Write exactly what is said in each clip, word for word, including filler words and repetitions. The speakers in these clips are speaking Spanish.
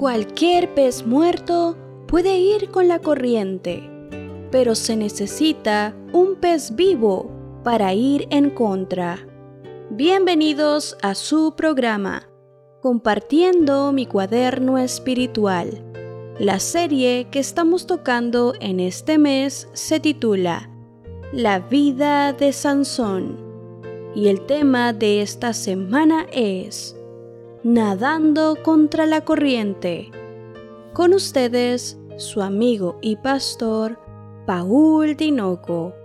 Cualquier pez muerto puede ir con la corriente, pero se necesita un pez vivo para ir en contra. Bienvenidos a su programa, Compartiendo mi cuaderno espiritual. La serie que estamos tocando en este mes se titula La vida de Sansón, y el tema de esta semana es Nadando contra la corriente. Con ustedes, su amigo y pastor, Paul Tinoco.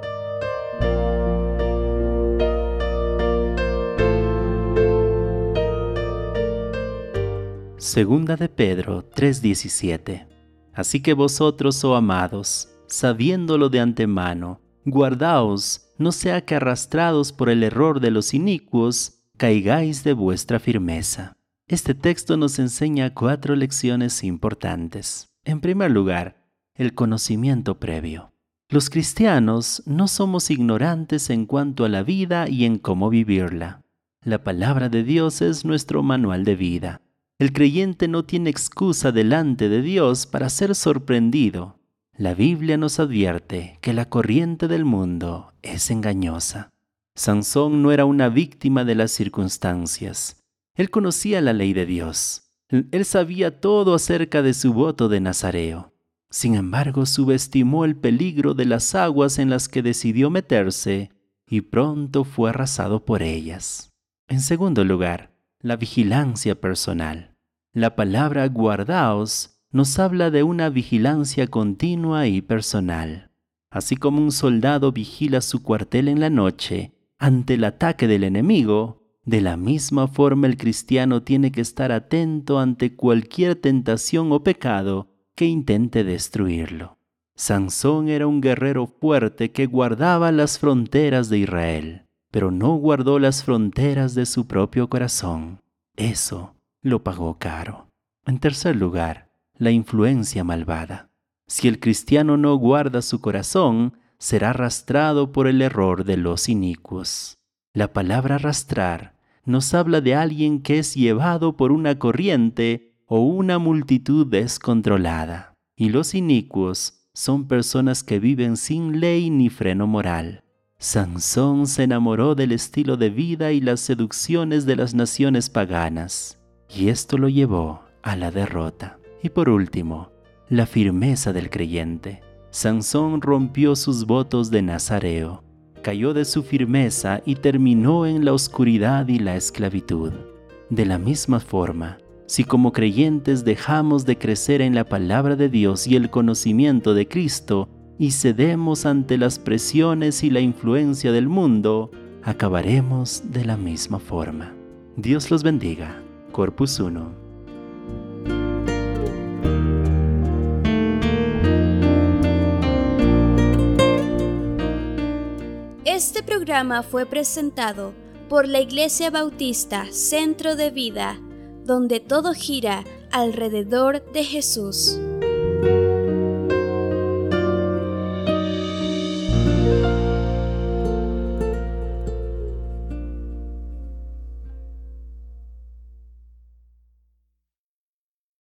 Segunda de Pedro tres diecisiete. Así que vosotros, oh amados, sabiéndolo de antemano, guardaos, no sea que arrastrados por el error de los inicuos, caigáis de vuestra firmeza. Este texto nos enseña cuatro lecciones importantes. En primer lugar, el conocimiento previo. Los cristianos no somos ignorantes en cuanto a la vida y en cómo vivirla. La palabra de Dios es nuestro manual de vida. El creyente no tiene excusa delante de Dios para ser sorprendido. La Biblia nos advierte que la corriente del mundo es engañosa. Sansón no era una víctima de las circunstancias. Él conocía la ley de Dios. Él sabía todo acerca de su voto de nazareo. Sin embargo, subestimó el peligro de las aguas en las que decidió meterse y pronto fue arrasado por ellas. En segundo lugar, la vigilancia personal. La palabra guardaos nos habla de una vigilancia continua y personal. Así como un soldado vigila su cuartel en la noche ante el ataque del enemigo, de la misma forma el cristiano tiene que estar atento ante cualquier tentación o pecado que intente destruirlo. Sansón era un guerrero fuerte que guardaba las fronteras de Israel, pero no guardó las fronteras de su propio corazón. Eso lo pagó caro. En tercer lugar, la influencia malvada. Si el cristiano no guarda su corazón, será arrastrado por el error de los inicuos. La palabra arrastrar nos habla de alguien que es llevado por una corriente o una multitud descontrolada. Y los inicuos son personas que viven sin ley ni freno moral. Sansón se enamoró del estilo de vida y las seducciones de las naciones paganas, y esto lo llevó a la derrota. Y por último, la firmeza del creyente. Sansón rompió sus votos de nazareo, cayó de su firmeza y terminó en la oscuridad y la esclavitud. De la misma forma, si como creyentes dejamos de crecer en la palabra de Dios y el conocimiento de Cristo y cedemos ante las presiones y la influencia del mundo, acabaremos de la misma forma. Dios los bendiga. Corpus uno. Este programa fue presentado por la Iglesia Bautista Centro de Vida, donde todo gira alrededor de Jesús.